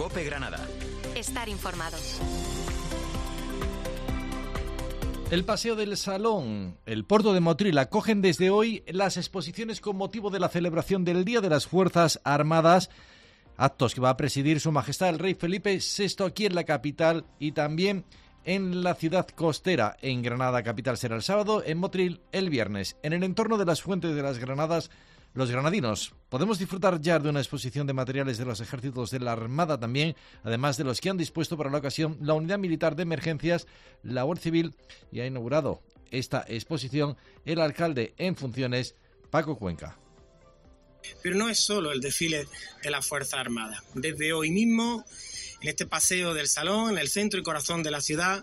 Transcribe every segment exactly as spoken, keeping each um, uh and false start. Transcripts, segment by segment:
COPE Granada. Estar informado. El Paseo del Salón, el Puerto de Motril acogen desde hoy las exposiciones con motivo de la celebración del Día de las Fuerzas Armadas, actos que va a presidir Su Majestad el Rey Felipe sexto aquí en la capital y también en la ciudad costera. En Granada capital será el sábado, en Motril el viernes. En el entorno de las Fuentes de las Granadas, los granadinos podemos disfrutar ya de una exposición de materiales de los ejércitos de la Armada también, además de los que han dispuesto para la ocasión la Unidad Militar de Emergencias, la Guardia Civil, y ha inaugurado esta exposición el alcalde en funciones, Paco Cuenca. Pero no es solo el desfile de la Fuerza Armada. Desde hoy mismo, en este Paseo del Salón, en el centro y corazón de la ciudad,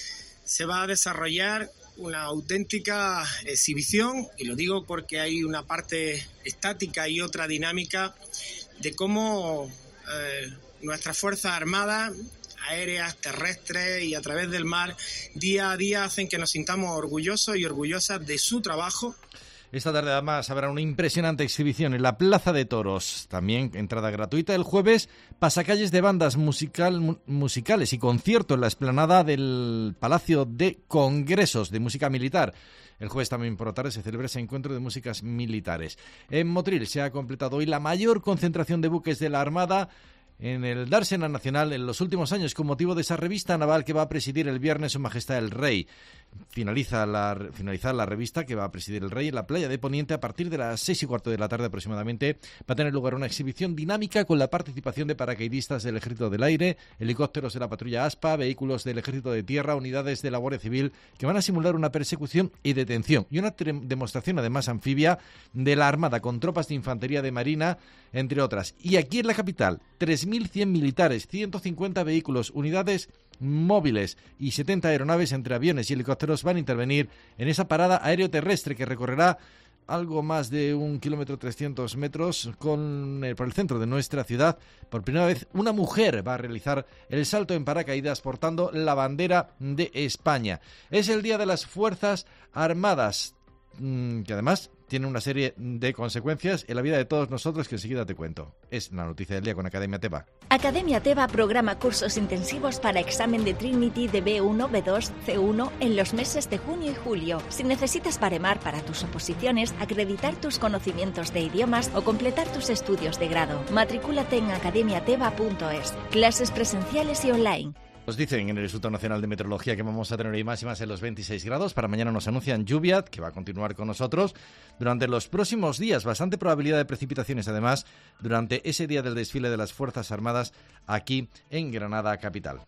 se va a desarrollar una auténtica exhibición, y lo digo porque hay una parte estática y otra dinámica de cómo eh, nuestras Fuerzas Armadas, aéreas, terrestres y a través del mar, día a día hacen que nos sintamos orgullosos y orgullosas de su trabajo. Esta tarde además habrá una impresionante exhibición en la Plaza de Toros, también entrada gratuita el jueves, pasacalles de bandas musical, mu- musicales y concierto en la explanada del Palacio de Congresos de Música Militar. El jueves también por la tarde se celebra ese encuentro de músicas militares. En Motril se ha completado hoy la mayor concentración de buques de la Armada en el Dársena Nacional en los últimos años con motivo de esa revista naval que va a presidir el viernes Su Majestad el Rey. Finaliza la, finaliza la revista que va a presidir el Rey en la playa de Poniente a partir de las seis y cuarto de la tarde aproximadamente. Va a tener lugar una exhibición dinámica con la participación de paracaidistas del Ejército del Aire, helicópteros de la patrulla ASPA, vehículos del Ejército de Tierra, unidades de la Guardia Civil que van a simular una persecución y detención y una tre- demostración además anfibia de la Armada con tropas de infantería de Marina, entre otras. Y aquí en la capital, tres mil cien militares, ciento cincuenta vehículos, unidades móviles y setenta aeronaves entre aviones y helicópteros van a intervenir en esa parada aéreo-terrestre que recorrerá algo más de un kilómetro trescientos metros con, eh, por el centro de nuestra ciudad. Por primera vez una mujer va a realizar el salto en paracaídas portando la bandera de España. Es el Día de las Fuerzas Armadas, mmm, que además tiene una serie de consecuencias en la vida de todos nosotros que enseguida te cuento. Es la noticia del día con Academia Teva. Academia Teva programa cursos intensivos para examen de Trinity de B uno, B dos, C uno en los meses de junio y julio. Si necesitas baremar para tus oposiciones, acreditar tus conocimientos de idiomas o completar tus estudios de grado, matricúlate en academia teva punto es. Clases presenciales y online. Nos dicen en el Instituto Nacional de Meteorología que vamos a tener hoy máximas en los veintiséis grados. Para mañana nos anuncian lluvia, que va a continuar con nosotros durante los próximos días. Bastante probabilidad de precipitaciones, además, durante ese día del desfile de las Fuerzas Armadas aquí en Granada capital.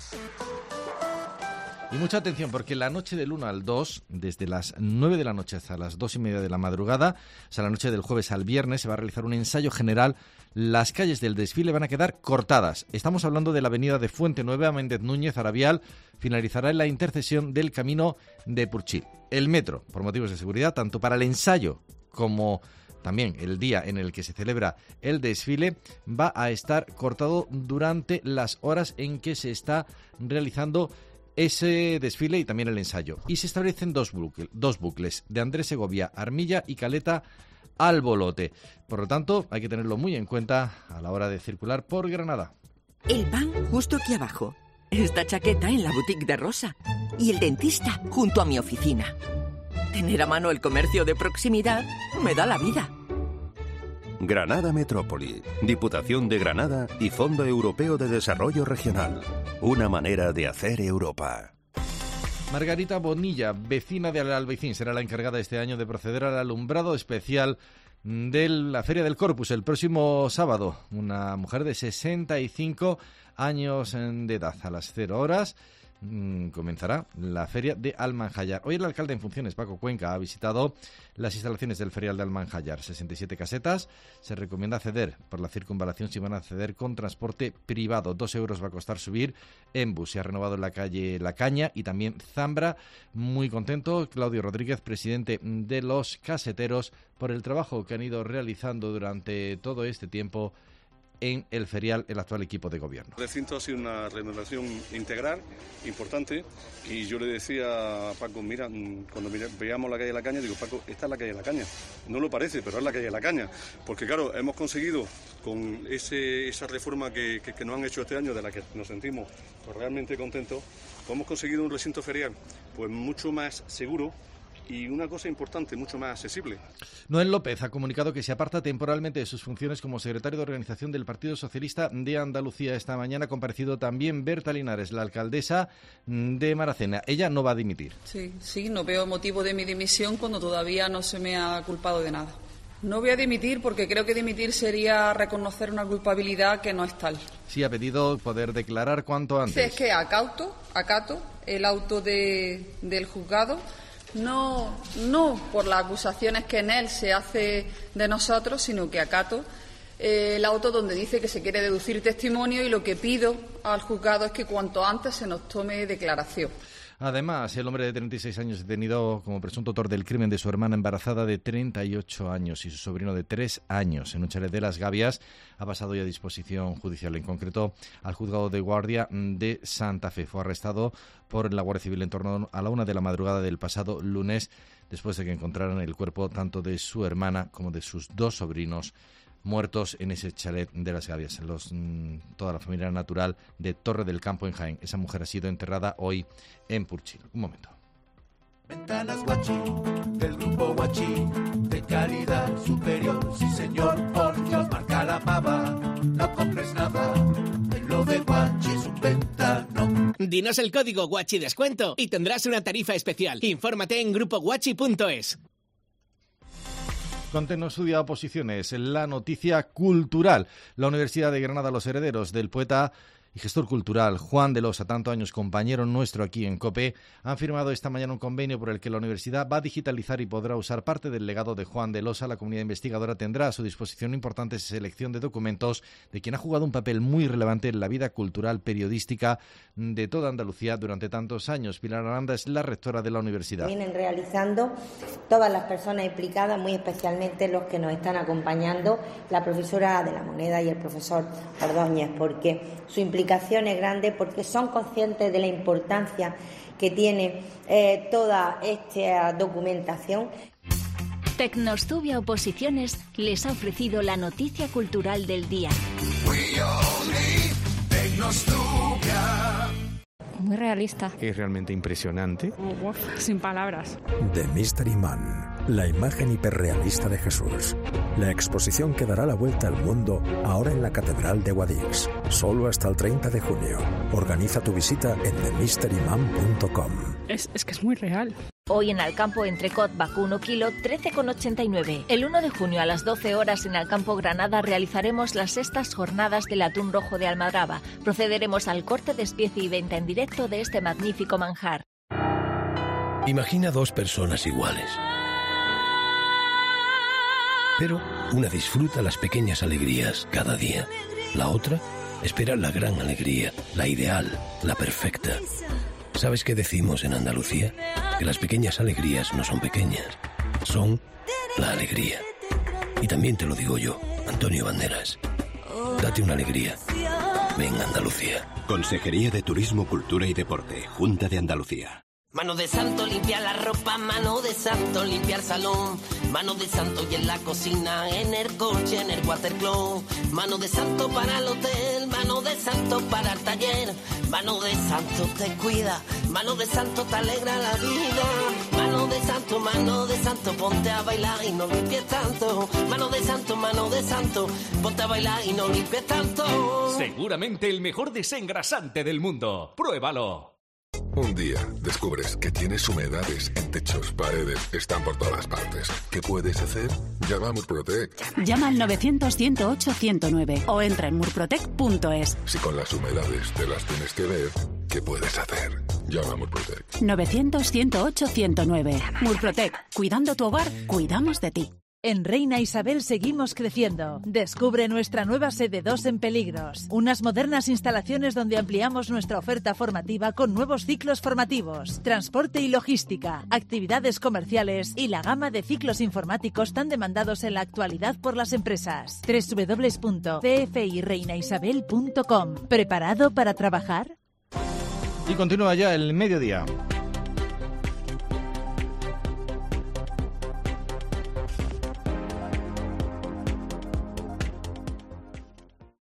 Y mucha atención, porque la noche del uno al dos, desde las nueve de la noche hasta las dos y media de la madrugada, o sea, la noche del jueves al viernes, se va a realizar un ensayo general. Las calles del desfile van a quedar cortadas. Estamos hablando de la avenida de Fuente Nueva, Méndez Núñez, Arabial, finalizará en la intersección del camino de Purchí. El metro, por motivos de seguridad, tanto para el ensayo como también el día en el que se celebra el desfile, va a estar cortado durante las horas en que se está realizando ese desfile y también el ensayo. Y se establecen dos bucles, dos bucles de Andrés Segovia, Armilla y Caleta Albolote. Por lo tanto, hay que tenerlo muy en cuenta a la hora de circular por Granada. El pan justo aquí abajo. Esta chaqueta en la boutique de Rosa. Y el dentista junto a mi oficina. Tener a mano el comercio de proximidad me da la vida. Granada Metrópoli, Diputación de Granada y Fondo Europeo de Desarrollo Regional. Una manera de hacer Europa. Margarita Bonilla, vecina de Albaicín, será la encargada este año de proceder al alumbrado especial de la Feria del Corpus el próximo sábado. Una mujer de sesenta y cinco años de edad. A las cero horas mmm, comenzará la Feria de Almanjayar. Hoy el alcalde en funciones, Paco Cuenca, ha visitado las instalaciones del Ferial de Almanjayar. sesenta y siete casetas. Se recomienda acceder por la circunvalación si van a acceder con transporte privado. Dos euros va a costar subir en bus. Se ha renovado en la calle La Caña y también Zambra. Muy contento Claudio Rodríguez, presidente de los caseteros, por el trabajo que han ido realizando durante todo este tiempo en el ferial el actual equipo de gobierno. El recinto ha sido una renovación integral importante y yo le decía a Paco, mira, cuando veíamos la calle de la Caña, digo, Paco, esta es la calle de la Caña. No lo parece, pero es la calle de la Caña, porque claro, hemos conseguido con ese, esa reforma que, que, que nos han hecho este año, de la que nos sentimos pues, realmente contentos, pues hemos conseguido un recinto ferial pues mucho más seguro y una cosa importante, mucho más accesible. Noel López ha comunicado que se aparta temporalmente de sus funciones como secretario de organización del Partido Socialista de Andalucía. Esta mañana ha comparecido también Berta Linares, la alcaldesa de Maracena. Ella no va a dimitir. Sí, sí, no veo motivo de mi dimisión cuando todavía no se me ha culpado de nada. No voy a dimitir porque creo que dimitir sería reconocer una culpabilidad que no es tal. Sí, ha pedido poder declarar cuanto antes. Sí, es que acato, acato el auto de, del juzgado, no, no por las acusaciones que en él se hace de nosotros, sino que acato eh, el auto donde dice que se quiere deducir testimonio y lo que pido al juzgado es que cuanto antes se nos tome declaración. Además, el hombre de treinta y seis años detenido como presunto autor del crimen de su hermana embarazada de treinta y ocho años y su sobrino de tres años en un chalet de Las Gavias ha pasado ya a disposición judicial, en concreto al juzgado de guardia de Santa Fe. Fue arrestado por la Guardia Civil en torno a la una de la madrugada del pasado lunes, después de que encontraran el cuerpo tanto de su hermana como de sus dos sobrinos muertos en ese chalet de Las Gavias, los, toda la familia natural de Torre del Campo en Jaén. Esa mujer ha sido enterrada hoy en Purchil. Un momento. Ventanas Guachi, del grupo Guachi, de calidad superior, sí señor, por Dios, marca la pava, no compres nada, lo de Guachi es un ventanón. Dinos el código Guachi Descuento y tendrás una tarifa especial. Infórmate en grupo guachi punto es. Contenido estudia oposiciones, la noticia cultural. La Universidad de Granada, los herederos del poeta y gestor cultural Juan de Losa, tantos años compañero nuestro aquí en COPE, han firmado esta mañana un convenio por el que la universidad va a digitalizar y podrá usar parte del legado de Juan de Losa. La comunidad investigadora tendrá a su disposición una importante selección de documentos de quien ha jugado un papel muy relevante en la vida cultural periodística de toda Andalucía durante tantos años. Pilar Aranda es la rectora de la universidad. Vienen realizando todas las personas implicadas, muy especialmente los que nos están acompañando, la profesora de la Moneda y el profesor Ordóñez, porque su implicación es grande, porque son conscientes de la importancia que tiene eh, toda esta documentación. Tecnostubia Oposiciones les ha ofrecido la noticia cultural del día. Muy realista. Es realmente impresionante. Oh, uf, sin palabras. The Mystery Man, la imagen hiperrealista de Jesús. La exposición que dará la vuelta al mundo ahora en la Catedral de Guadix. Solo hasta el treinta de junio. Organiza tu visita en the mystery man punto com. Es, es que es muy real. Hoy en Alcampo entrecot vacuno kilo trece con ochenta y nueve. El uno de junio a las doce horas en Alcampo Granada realizaremos las sextas jornadas del atún rojo de Almadraba. Procederemos al corte de especie y venta en directo de este magnífico manjar. Imagina dos personas iguales. Pero una disfruta las pequeñas alegrías cada día. La otra espera la gran alegría, la ideal, la perfecta. ¿Sabes qué decimos en Andalucía? Que las pequeñas alegrías no son pequeñas, son la alegría. Y también te lo digo yo, Antonio Banderas. Date una alegría. Ven Andalucía. Consejería de Turismo, Cultura y Deporte, Junta de Andalucía. Mano de santo, limpiar la ropa, mano de santo, limpiar salón, mano de santo y en la cocina, en el coche, en el watercloak, mano de santo para el hotel, mano de santo para el taller, mano de santo te cuida, mano de santo te alegra la vida, mano de santo, mano de santo, ponte a bailar y no limpies tanto, mano de santo, mano de santo, ponte a bailar y no limpies tanto. Seguramente el mejor desengrasante del mundo. ¡Pruébalo! Un día descubres que tienes humedades en techos, paredes, están por todas partes. ¿Qué puedes hacer? Llama a Murprotec. Llama al novecientos, ciento ocho, ciento nueve o entra en murprotec punto es. Si con las humedades te las tienes que ver, ¿qué puedes hacer? Llama a Murprotec. novecientos, ciento ocho, ciento nueve. Murprotec. Cuidando tu hogar, cuidamos de ti. En Reina Isabel seguimos creciendo. Descubre nuestra nueva sede dos en Peligros. Unas modernas instalaciones donde ampliamos nuestra oferta formativa con nuevos ciclos formativos, transporte y logística, actividades comerciales y la gama de ciclos informáticos tan demandados en la actualidad por las empresas. doble u doble u doble u punto c f i reina isabel punto com. ¿Preparado para trabajar? Y continúa ya el mediodía.